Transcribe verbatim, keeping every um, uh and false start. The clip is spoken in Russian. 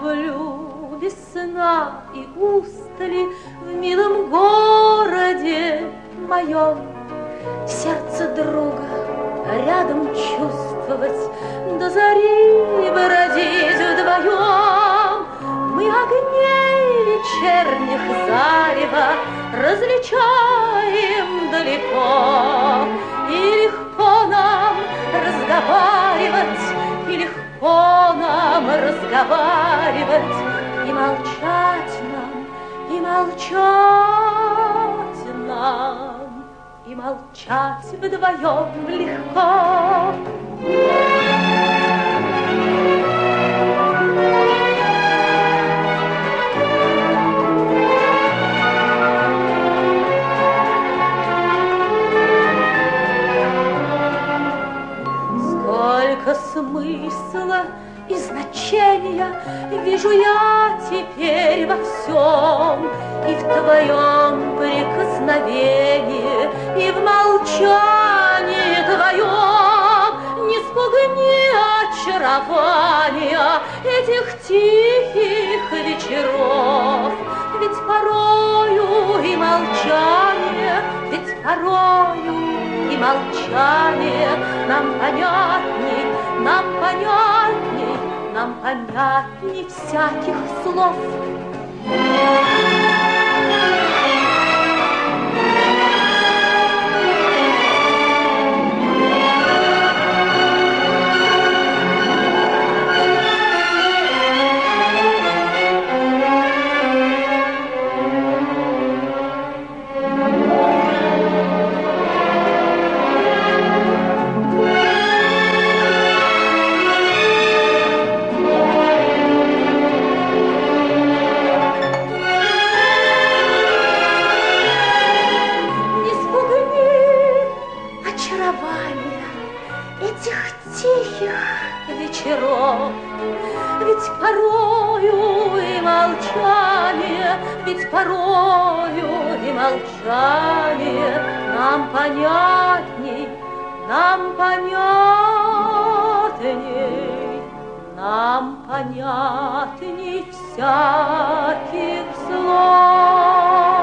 сплю без сна и устали в милом городе моем. Сердце друга рядом чувствовать, до зари бродить вдвоем. Мы огней вечерних зарева различаем далеко, и легко нам разговаривать, и легко нам разговаривать, и молчать нам, и молчать нам, и молчать вдвоем легко. Сколько смысла и значения вижу я теперь во всем, и в твоем прикосновении, и в молчании твоем. Не спугни очарования этих тихих вечеров, ведь порою и молчание, ведь порою и молчание нам понятней, нам понятней, нам понятней всяких слов. Этих тихих вечеров, ведь порою и молчание, ведь порою и молчание нам понятней, нам понятней, нам понятней всяких слов.